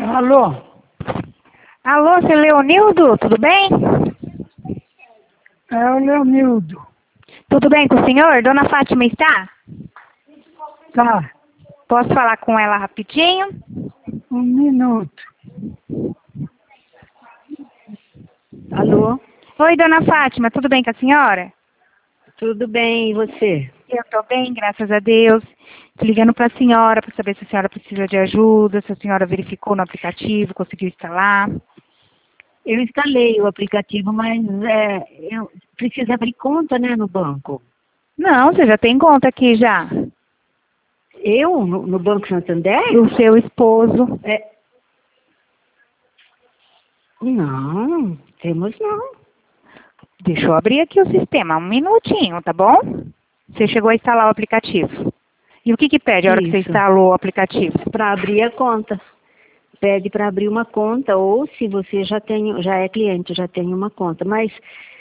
Alô? Alô, seu Leonildo, tudo bem? É o Leonildo. Tudo bem com o senhor? Dona Fátima está? Tá. Posso falar com ela rapidinho? 1 minuto. Alô? Oi, Dona Fátima, tudo bem com a senhora? Tudo bem, e você? Eu estou bem, graças a Deus. Tô ligando para a senhora para saber se a senhora precisa de ajuda, se a senhora verificou no aplicativo, conseguiu instalar. Eu instalei o aplicativo, mas eu preciso abrir conta, né, no banco. Não, você já tem conta aqui já. Eu? No Banco Santander? O seu esposo. Não, temos não. Deixa eu abrir aqui o sistema, 1 minutinho, tá bom? Você chegou a instalar o aplicativo. E o que pede a hora que você Isso. instalou o aplicativo? Para abrir a conta. Pede para abrir uma conta, ou se você já é cliente, já tem uma conta. Mas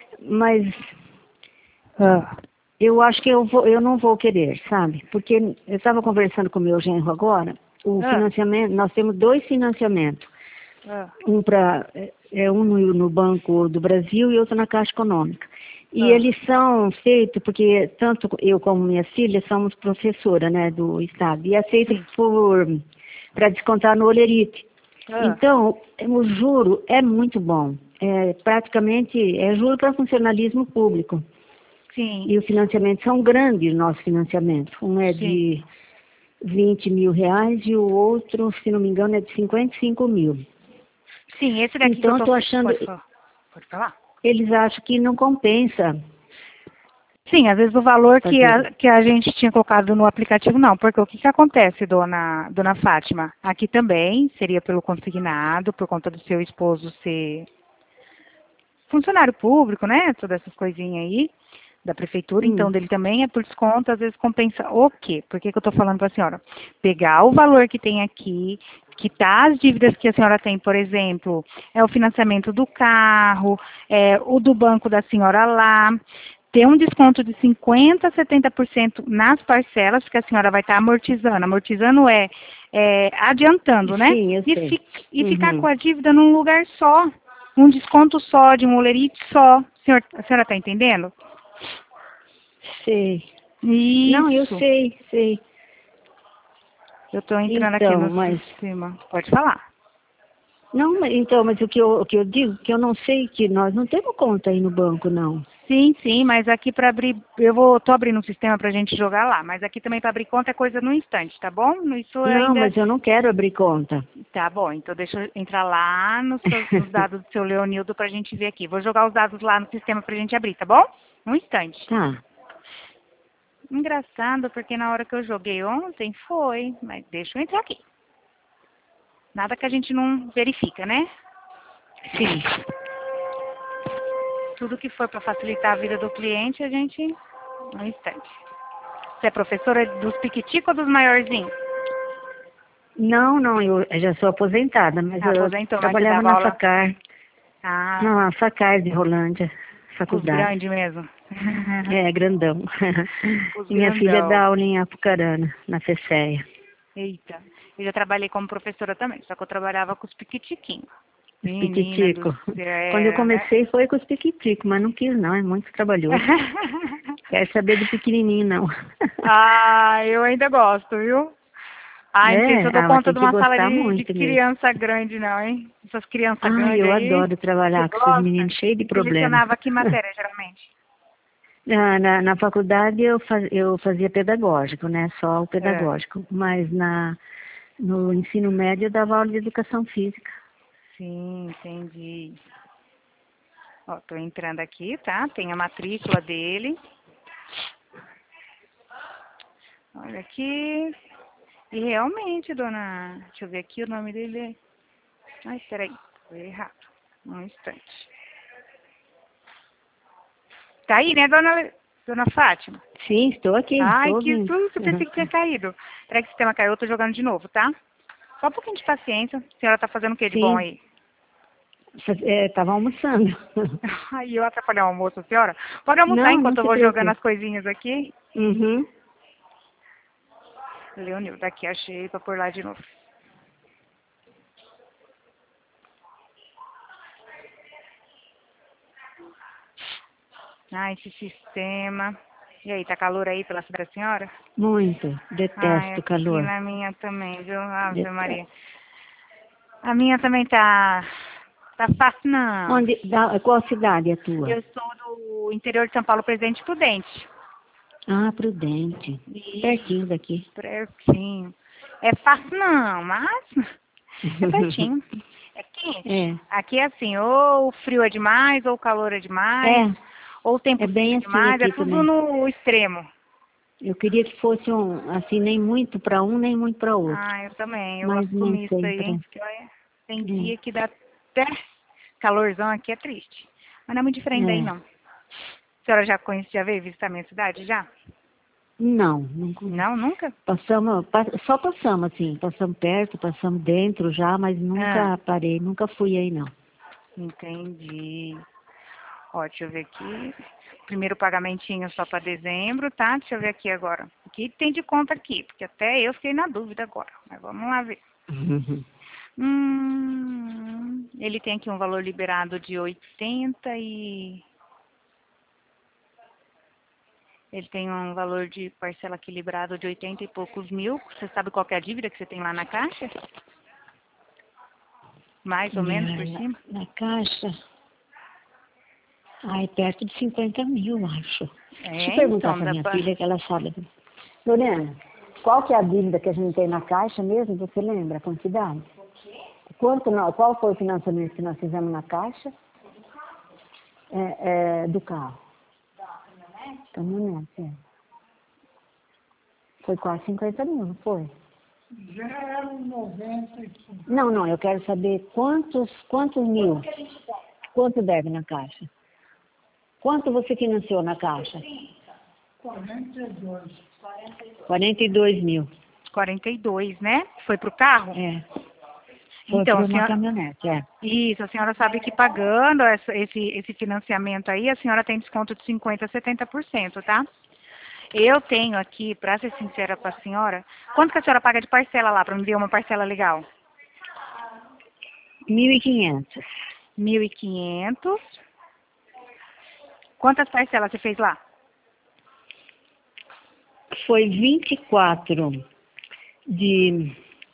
eu acho que eu não vou querer, sabe? Porque eu estava conversando com o meu genro agora, o financiamento, nós temos 2 financiamentos. Um no Banco do Brasil e outro na Caixa Econômica. E eles são feitos, porque tanto eu como minha filha somos professora, né, do Estado, e é feito para descontar no Olerite. Então, o juro é muito bom. Praticamente é juro para funcionalismo público. Sim. E o financiamento são grandes, o nosso financiamento. Um é de R$20 mil e o outro, se não me engano, é de 55 mil. Sim, esse daqui Então, que eu estou achando... Pode falar? Eles acham que não compensa. Sim, às vezes o valor que a gente tinha colocado no aplicativo, não. Porque o que acontece, dona Fátima? Aqui também seria pelo consignado, por conta do seu esposo ser funcionário público, né? Todas essas coisinhas aí da prefeitura, então dele também é por desconto, às vezes compensa o quê? Por que eu estou falando para a senhora? Pegar o valor que tem aqui, quitar as dívidas que a senhora tem, por exemplo, é o financiamento do carro, o do banco da senhora lá, ter um desconto de 50% a 70% nas parcelas, que a senhora vai estar amortizando. Amortizando é adiantando, né? Sim, eu sei. E ficar com a dívida num lugar só, um desconto só, de um olerite só. A senhora está entendendo? Sei. Isso. Não, eu sei. Eu estou entrando aqui Então, no sistema. Pode falar. Não, mas o que eu digo, que eu não sei, que nós não temos conta aí no banco, não. Sim, mas aqui para abrir, tô abrindo um sistema para a gente jogar lá, mas aqui também para abrir conta é coisa no instante, tá bom? Isso Não, ainda... mas eu não quero abrir conta. Tá bom, então deixa eu entrar lá nos dados do seu Leonildo para a gente ver aqui. Vou jogar os dados lá no sistema para a gente abrir, tá bom? Um instante. Tá. Engraçado, porque na hora que eu joguei ontem foi, mas deixa eu entrar aqui. Nada que a gente não verifica, né? Sim. Tudo que for para facilitar a vida do cliente, a gente... Um instante. Você é professora dos piquiticos ou dos maiorzinhos? Não, eu já sou aposentada, mas eu Aposentou, mas você trabalhava dava na aula... FACAR. Ah, Na FACAR de Rolândia, os faculdade. grandes mesmo. Grandão. Os E minha filha grandão. dá aula em Apucarana, na FECEA. Eita, eu já trabalhei como professora também, só que eu trabalhava com os piquitiquinhos. Os Menina do piquitico. céu, Quando eu né? comecei foi com os piquitico, mas não quis não, é muito trabalhoso. Quero saber do pequenininho, não. Ah, eu ainda gosto, viu? Ah, não sei se eu dou Mas conta tem de que uma sala gostar de muito mesmo. criança grande, não, hein? Essas crianças grandes Eu aí. adoro Você trabalhar com esses gosta? meninos cheios de Você problemas. lecionava que matéria, geralmente? Na faculdade eu fazia pedagógico, né? Só o É. pedagógico. Mas no ensino médio eu dava aula de educação física. Sim, entendi. Ó, tô entrando aqui, tá? Tem a matrícula dele. Olha aqui. E realmente, dona... Deixa eu ver aqui, o nome dele é... Ai, peraí, foi errado. Um instante. Tá aí, né, dona Fátima? Sim, estou aqui, Ai, estou que ouvindo. susto, pensei que tinha caído. Peraí que o sistema caiu, eu tô jogando de novo, tá? Só um pouquinho de paciência. A senhora tá fazendo o que de bom Sim, aí? estava almoçando. Ai, eu atrapalhar o almoço, senhora? Pode almoçar Não enquanto eu se vou jogando preocupe. as coisinhas aqui? Uhum. Leonil, daqui achei pra pôr lá de novo. Ah, esse sistema. E aí, tá calor aí pela cidade da senhora? Muito. Ai, Detesto aqui calor. na minha também, viu? Ave Detesto. Maria. A minha também tá fácil, não. Qual cidade é a tua? Eu sou do interior de São Paulo, Presidente Prudente. Ah, Prudente. E Pertinho daqui. pertinho. É fácil não, mas é pertinho. É quente. É. Aqui é assim, ou o frio é demais, ou o calor é demais, É, ou o tempo é seco bem é assim demais, é aqui tudo também. no extremo. Eu queria que fosse assim, nem muito para um, nem muito para outro. Ah, eu também. Eu Mas nem assumi isso aí, hein? sempre. Porque olha, tem É. dia que dá até calorzão aqui, é triste. Mas não é muito diferente daí, É. não. A senhora já veio visitar minha cidade, já? Não, não. Não, nunca? Só passamos assim, passamos perto, passamos dentro já, mas Ah, nunca parei, nunca fui aí não. entendi. Ó, deixa eu ver aqui. Primeiro pagamentinho só para dezembro, tá? Deixa eu ver aqui agora. O que tem de conta aqui? Porque até eu fiquei na dúvida agora. Mas vamos lá ver. Ele tem aqui um valor liberado de 80 e... Ele tem um valor de parcela aqui liberado de 80 e poucos mil. Você sabe qual que é a dívida que você tem lá na caixa? Mais ou menos por cima? Na caixa, ai, perto de 50 mil, acho. Deixa eu É, perguntar então, para dá minha pra... filha que ela sabe. Lorena, qual que é a dívida que a gente tem na caixa mesmo? Você lembra a quantidade? Qual foi o financiamento que nós fizemos na caixa? Do carro. Caminhonete, é. Foi quase 50 mil, não foi? Já eram 95. Não, eu quero saber quantos mil, quanto deve na caixa? Quanto você financiou na caixa? 42. 42 mil. 42, né? Foi pro carro? É. Foi Então, por a uma senhora... caminhonete, é. Isso, a senhora sabe que pagando esse financiamento aí, a senhora tem desconto de 50% a 70%, tá? Eu tenho aqui, para ser sincera com a senhora, quanto que a senhora paga de parcela lá, para me ver uma parcela legal? 1.500. 1.500. Quantas parcelas você fez lá? Foi 24 de...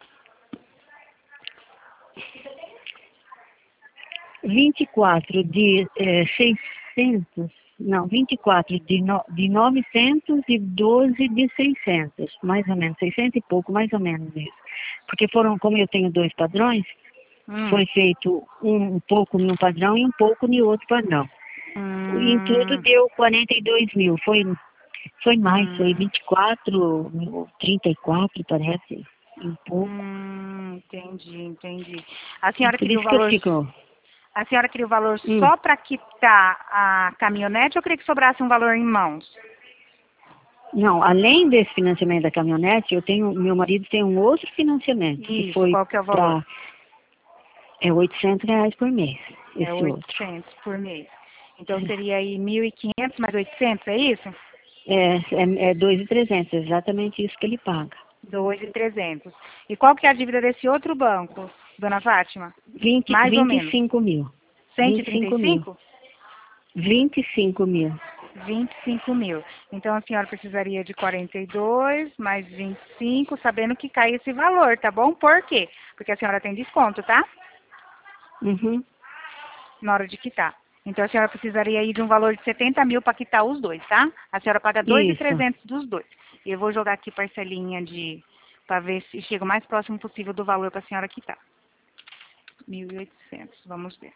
24 de 600, não, 24 de 900 e 12 de 600, mais ou menos, 600 e pouco, mais ou menos isso. Porque foram, como eu tenho dois padrões, foi feito um pouco em um padrão e um pouco em outro padrão. Em tudo Hum, deu 42 mil, foi mais, foi 24, 34 parece, um pouco. entendi. A É senhora por queria o isso que eu valor, fico... a senhora queria o valor só para quitar a caminhonete ou queria que sobrasse um valor em mãos? Não, além desse financiamento da caminhonete, meu marido tem um outro financiamento, que Isso, foi qual que é o valor? para R$ 800 por mês, É esse outro. 800 por mês. Então seria aí 1.500 mais 800, é isso? É 2.300, exatamente isso que ele paga. 2.300. E qual que é a dívida desse outro banco, dona Fátima? Mais ou menos. 25 mil. 25 mil. 135? 25 mil. 25 mil. Então a senhora precisaria de 42 mais 25, sabendo que cai esse valor, tá bom? Por quê? Porque a senhora tem desconto, tá? Uhum. Na hora de quitar. Então a senhora precisaria aí de um valor de 70 mil para quitar os dois, tá? A senhora paga Isso. 2.300 dos dois. E eu vou jogar aqui parcelinha para ver se chega o mais próximo possível do valor para a senhora quitar. 1.800, vamos ver.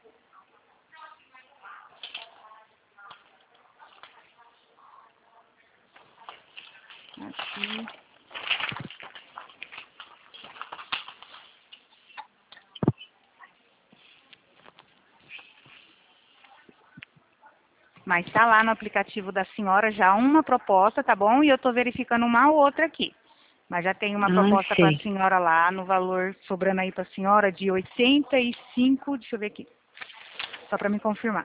Aqui. Mas está lá no aplicativo da senhora já uma proposta, tá bom? E eu estou verificando uma outra aqui. Mas já tem uma proposta para a Sei. senhora lá, no valor sobrando aí para a senhora de 85, deixa eu ver aqui, só para me confirmar.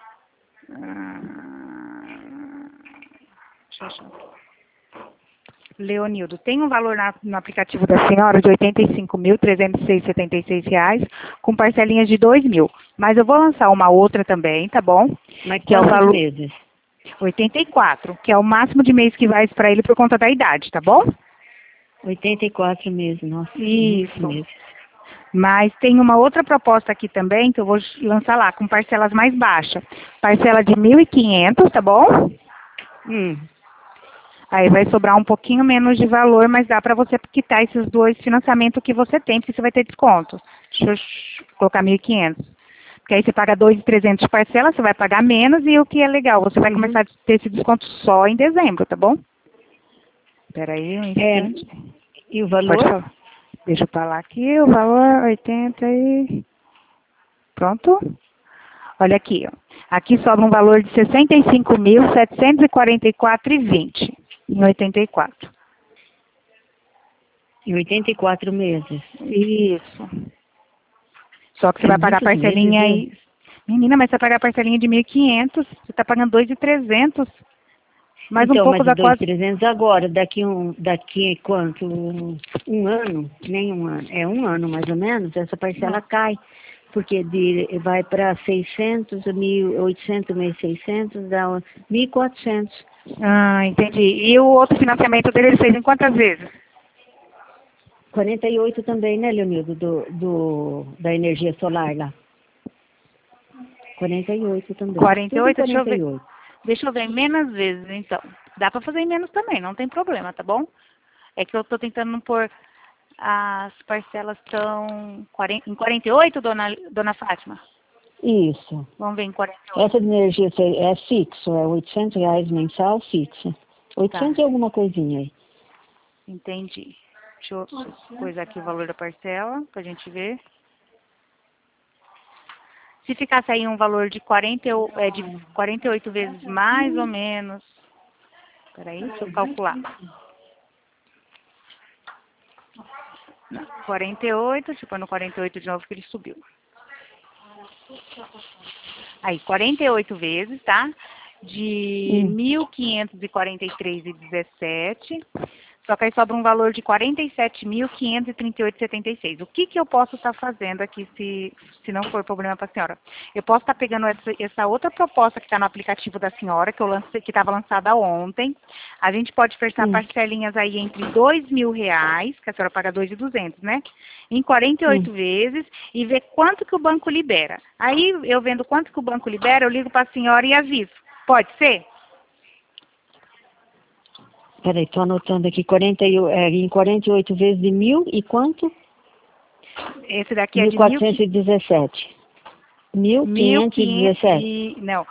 Deixa eu achar. Leonildo, tem um valor no aplicativo da senhora de R$ 85.306,76, com parcelinhas de 2.000. Mas eu vou lançar uma outra também, tá bom? Mas Que é o quantos valor meses? 84, que é o máximo de mês que vai para ele por conta da idade, tá bom? 84 meses, nossa. Isso. Meses. Mas tem uma outra proposta aqui também, que eu vou lançar lá, com parcelas mais baixas. Parcela de 1.500, tá bom? Aí vai sobrar um pouquinho menos de valor, mas dá para você quitar esses dois financiamentos que você tem, porque você vai ter desconto. Deixa eu colocar 1.500. Porque aí você paga 2.300 de parcela, você vai pagar menos e o que é legal, você vai começar a ter esse desconto só em dezembro, tá bom? Espera aí um instante. E o valor? Pode falar. Deixa eu falar aqui, o valor 80 e... Pronto? Olha aqui, ó. Aqui sobra um valor de R$ 65.744,20 em 84. Em 84 meses. Isso. Só que você vai pagar a parcelinha aí. Menina, mas você vai pagar a parcelinha de 1.500, você está pagando 2.300. Mais então, um pouco da quase. 2.300 agora, daqui quanto? Um ano? Nem um ano. É um ano mais ou menos, essa parcela cai. Porque vai para 600, 1.800, 1.600, dá 1.400. Ah, entendi. E o outro financiamento dele ele fez em quantas vezes? 48 também, né, Leonildo, da energia solar lá. 48 também. 48, Tudo deixa eu ver. 48. Deixa eu ver, menos vezes, então. Dá para fazer em menos também, não tem problema, tá bom? É que eu tô tentando não pôr... As parcelas estão em 48, dona Fátima? Isso. Vamos ver em 48. Essa de energia é fixo, é R$ 800 mensal fixo. 800 e alguma coisinha aí. Entendi. Deixa eu coisar aqui o valor da parcela, pra gente ver. Se ficasse aí um valor de 48 vezes mais ou menos. Peraí, deixa eu calcular. Não, 48, deixa eu pôr no 48 de novo que ele subiu. Aí, 48 vezes, tá? De 1.543,17. Só que aí sobra um valor de 47.538,76. O que eu posso estar fazendo aqui se não for problema para a senhora? Eu posso estar pegando essa outra proposta que está no aplicativo da senhora, que estava lançada ontem. A gente pode fechar parcelinhas aí entre R$ 2.000, que a senhora paga 2.200, né? Em 48 vezes e ver quanto que o banco libera. Aí, eu vendo quanto que o banco libera, eu ligo para a senhora e aviso. Pode ser? Peraí, estou anotando aqui, em 48 vezes de 1.000 e quanto? Esse daqui é de 1.417. 1.517. Não,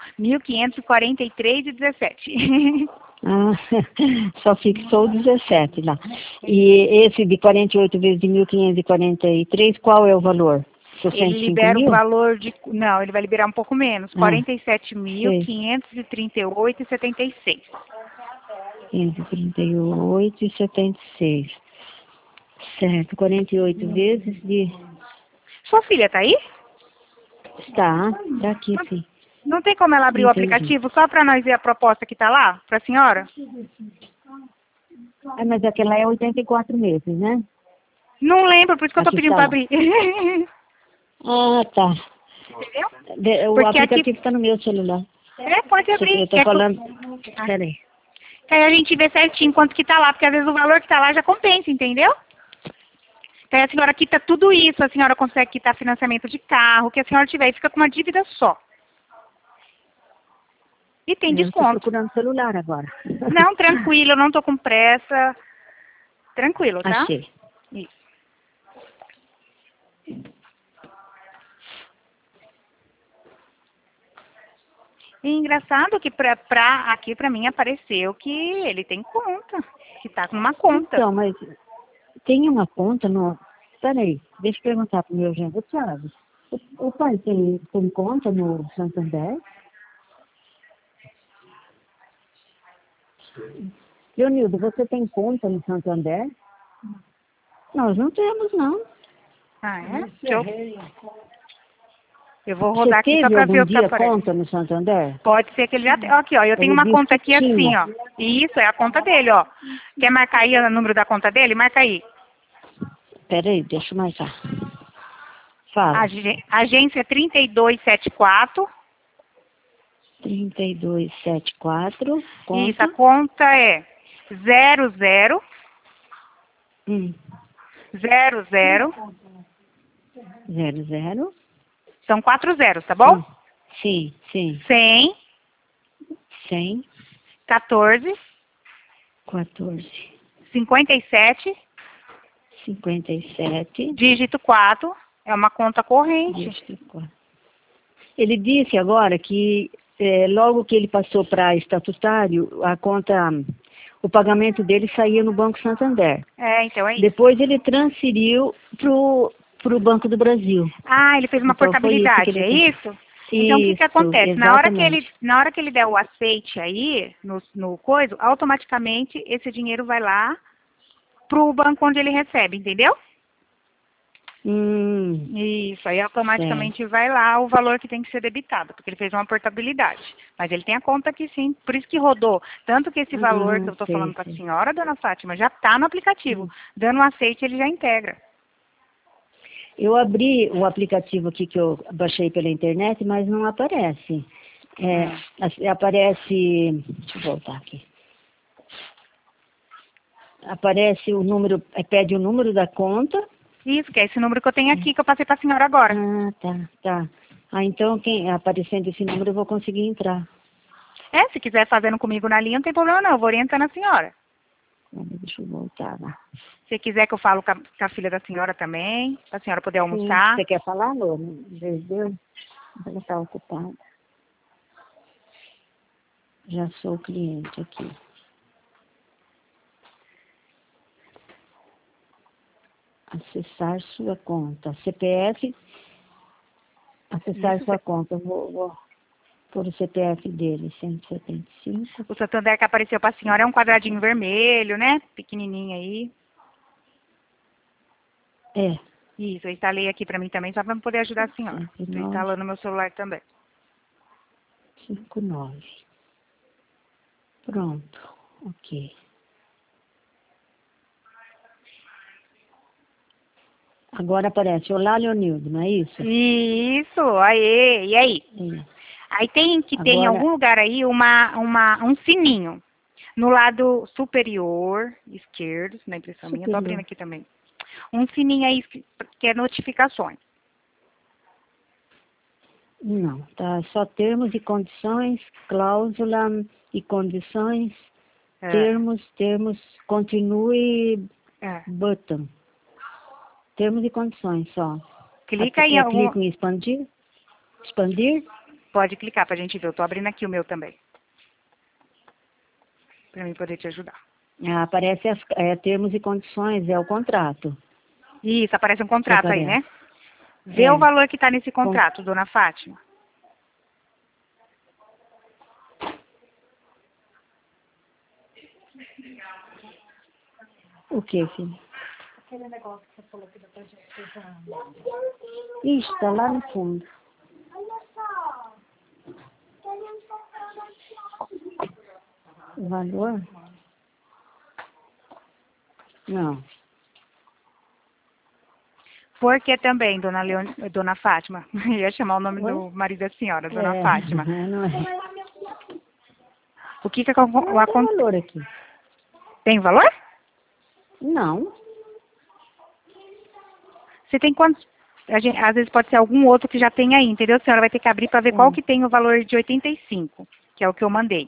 1.543,17. Ah, só fixou 17 lá. E esse de 48 vezes de 1.543, qual é o valor? Ele libera o valor de... Não, ele vai liberar um pouco menos. 47.538,76. 538,76. Certo, 48 vezes de... Sua filha tá aí? Está aqui sim. Não tem como ela abrir o aplicativo só para nós ver a proposta que tá lá, para a senhora? Mas aquela é 84 meses, né? Não lembro, por isso que eu tô pedindo para abrir. Ah, tá. Entendeu? O aplicativo está no meu celular. Pode abrir. Eu tô falando... Peraí. Que aí a gente vê certinho quanto que tá lá, porque às vezes o valor que tá lá já compensa, entendeu? Que aí a senhora quita tudo isso, a senhora consegue quitar financiamento de carro, o que a senhora tiver, e fica com uma dívida só. E tem desconto. Eu estou procurando celular agora. Não, tranquilo, eu não tô com pressa. Tranquilo, tá? Achei. Isso. E engraçado que aqui pra mim apareceu que ele tem conta, que tá com uma conta. Então, mas tem uma conta no... Peraí, deixa eu perguntar pro meu genro. Thiago, o pai tem conta no Santander? Leonildo, você tem conta no Santander? Nós não temos, não. Ah, é? Eu vou Você rodar aqui só teve para ver algum o que dia aparece. conta no Santander? Pode ser que ele já tenha. Aqui, ó, eu tenho uma disse conta que aqui assim, tinha. ó. Isso, é a conta dele, ó. Quer marcar aí o número da conta dele? Marca aí. Peraí, deixa eu marcar. Fala. Agência 3274. 3274. Isso, a Conta. conta é 00 Hum. 00. 00. São 4 zeros, tá bom? Sim, sim. 100 100. 14 14. 57 57. dígito 4. É uma conta corrente. Dígito 4. Ele disse agora que logo que ele passou para estatutário, a conta, o pagamento dele saía no Banco Santander. Então é isso. Depois ele transferiu pro Banco do Brasil. Ah, ele fez uma Então, portabilidade, foi isso que é ele fez. isso? Então, o que que acontece? Exatamente. Na hora que ele der o aceite aí, no coisa, automaticamente esse dinheiro vai lá pro banco onde ele recebe, entendeu? Isso, aí automaticamente vai lá o valor que tem que ser debitado, porque ele fez uma portabilidade. Mas ele tem a conta aqui sim, por isso que rodou. Tanto que esse valor que eu estou falando com a senhora, dona Fátima, já está no aplicativo. Dando um aceite, ele já integra. Eu abri o aplicativo aqui que eu baixei pela internet, mas não aparece. Aparece... Deixa eu voltar aqui. Aparece o número... Pede o número da conta. Isso, que é esse número que eu tenho aqui, que eu passei para a senhora agora. Tá. Então, aparecendo esse número, eu vou conseguir entrar. Se quiser fazendo comigo na linha, não tem problema não, eu vou orientando a senhora. Deixa eu voltar lá. Se quiser que eu falo com a filha da senhora também, para a senhora poder almoçar. Você quer falar, Lô? Deus? Ela está ocupada. Já sou cliente aqui. Acessar sua conta. CPF. Acessar sua conta. Vou pôr o CPF dele, 175. O Santander que apareceu para a senhora é um quadradinho vermelho, né? Pequenininho aí. Isso, eu instalei aqui para mim também, só para poder ajudar a senhora. Estou instalando no meu celular também. 59. Pronto. Ok. Agora aparece Olá, Leonildo, não é isso? Isso, aí. E aí? Aí tem que ter em algum lugar aí um sininho. No lado superior esquerdo, na impressão minha, estou abrindo aqui também. Um sininho aí que é notificações. Não, tá só termos e condições, cláusula e condições, termos, continue, button. Termos e condições só. Clica aí clica em expandir. Expandir? Pode clicar para a gente ver. Eu estou abrindo aqui o meu também. Para mim poder te ajudar. Aparece termos e condições, é o contrato. Isso, aparece um contrato aí, né? Vê o valor que está nesse contrato, dona Fátima. O que, filho? Aquele negócio que você falou que dá pra gente usar. Ixi, tá lá no fundo. Olha só. O valor? Não. Por que também, dona Fátima? Eu ia chamar o nome do marido da senhora, dona Fátima. Não é. O que que acontece? Não tem valor aqui. Tem valor? Não. Você tem quantos? Às vezes pode ser algum outro que já tem aí, entendeu? A senhora vai ter que abrir para ver qual que tem o valor de 85, que é o que eu mandei.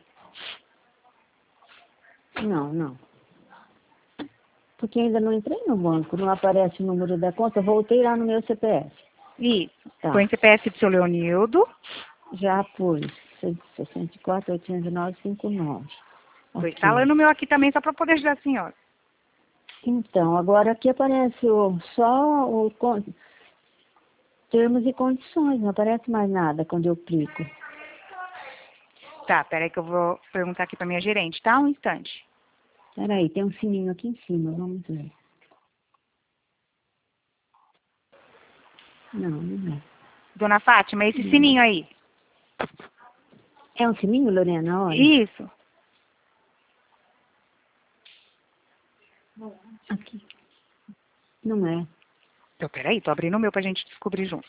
Não. Porque ainda não entrei no banco, não aparece o número da conta, voltei lá no meu CPF. Isso. Põe CPF do seu Leonildo. Já pus, 64, 809, 59. Estou instalando o meu aqui também, só para poder ajudar a senhora. Então, agora aqui aparece só o termos e condições, não aparece mais nada quando eu clico. Tá, peraí que eu vou perguntar aqui para minha gerente, tá? Um instante. Peraí, tem um sininho aqui em cima, vamos ver. Não é. Dona Fátima, esse sininho aí. É um sininho, Lorena? Olha. Isso. Aqui. Não é. Então, peraí, tô abrindo o meu pra gente descobrir junto.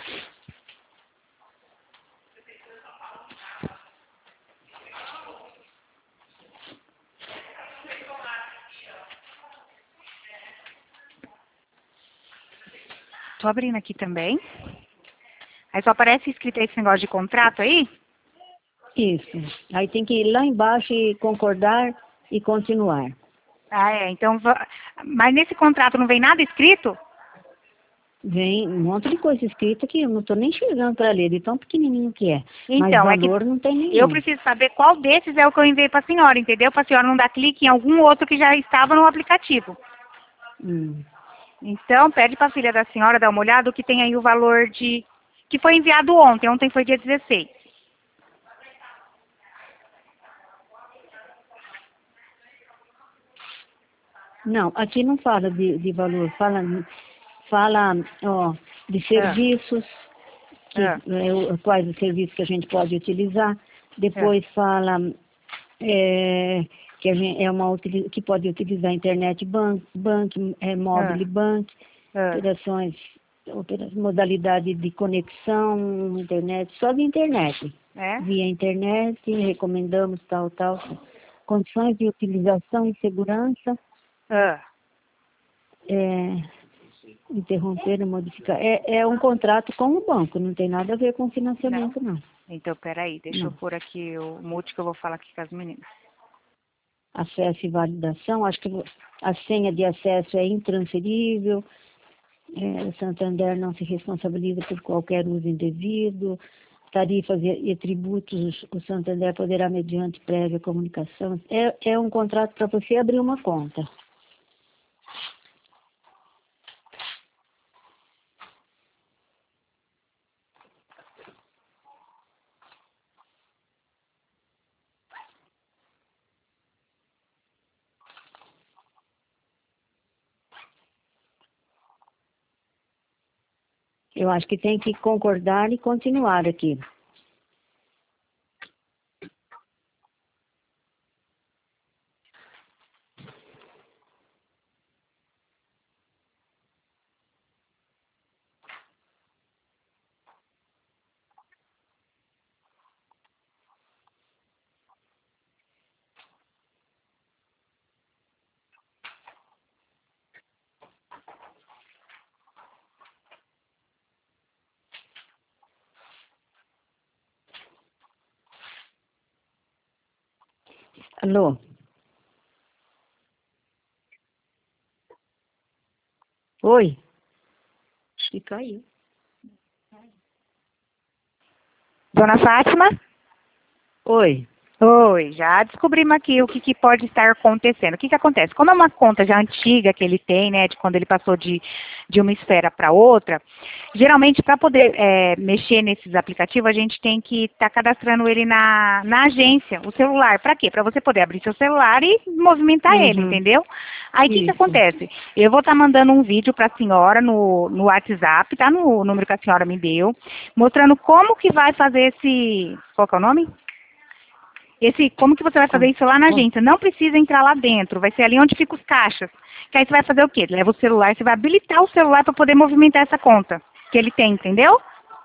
Tô abrindo aqui também. Aí só aparece escrito esse negócio de contrato aí? Isso. Aí tem que ir lá embaixo e concordar e continuar. Ah, é. Então, mas nesse contrato não vem nada escrito? Vem um monte de coisa escrita que eu não estou nem enxergando para ler, de tão pequenininho que é. Então, Mas é que valor não tem nenhum. eu preciso saber qual desses é o que eu enviei para a senhora, entendeu? Para a senhora não dar clique em algum outro que já estava no aplicativo. Hum. Então, pede para a filha da senhora dar uma olhada o que tem aí o valor de... que foi enviado ontem. Ontem foi dia 16. Não, aqui não fala de valor, fala ó, de serviços, quais os serviços que a gente pode utilizar. Depois fala que a gente que pode utilizar internet mobile bank, modalidade de conexão, internet, só de internet. Via internet, recomendamos tal. Condições de utilização e segurança. Interromper e modificar. É um contrato com o banco, não tem nada a ver com financiamento, não. Então, peraí, deixa eu pôr aqui o mute que eu vou falar aqui com as meninas. Acesso e validação, acho que a senha de acesso é intransferível, o Santander não se responsabiliza por qualquer uso indevido, tarifas e tributos, o Santander poderá, mediante prévia comunicação. É um contrato para você abrir uma conta. Eu acho que tem que concordar e continuar aqui. Alô? Oi? Acho que caiu. Dona Fátima? Oi. Oi, já descobrimos aqui o que pode estar acontecendo. O que acontece? Como é uma conta já antiga que ele tem, né, de quando ele passou de uma esfera para outra, geralmente para poder mexer nesses aplicativos, a gente tem que estar cadastrando ele na agência, o celular. Para quê? Para você poder abrir seu celular e movimentar ele, entendeu? Aí o que acontece? Eu vou estar mandando um vídeo para a senhora no WhatsApp, tá? No número que a senhora me deu, mostrando como que vai fazer esse... Qual que é o nome? Como que você vai fazer isso lá na agência? Não precisa entrar lá dentro, vai ser ali onde ficam os caixas. Que aí você vai fazer o quê? Leva o celular, você vai habilitar o celular para poder movimentar essa conta que ele tem, entendeu?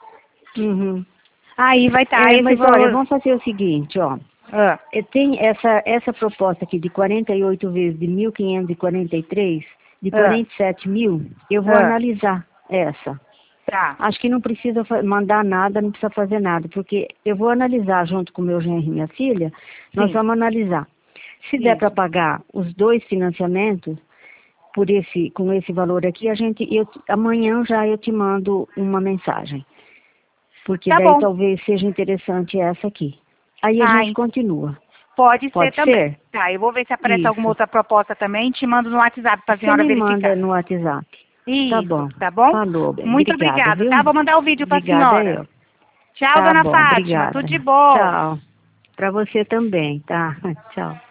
Aí vai estar esse mas valor. olha, vamos fazer o seguinte, ó. Tem essa proposta aqui de 48 vezes de 1.543, de 47 mil, eu vou analisar essa. Tá. Acho que não precisa mandar nada, não precisa fazer nada, porque eu vou analisar junto com o meu genro e minha filha, nós vamos analisar. Se der para pagar os 2 financiamentos com esse valor aqui, amanhã já eu te mando uma mensagem. Porque daí talvez seja interessante essa aqui. Aí a gente continua. Pode ser também. Tá, eu vou ver se aparece alguma outra proposta também, te mando no WhatsApp para a senhora verificar. Você me manda no WhatsApp. Isso, tá bom? Falou, bem. Muito obrigada, tá? Vou mandar o vídeo para a senhora. Eu. Tchau, dona Fátima. Obrigada. Tudo de bom. Tchau. Para você também, tá? Tchau.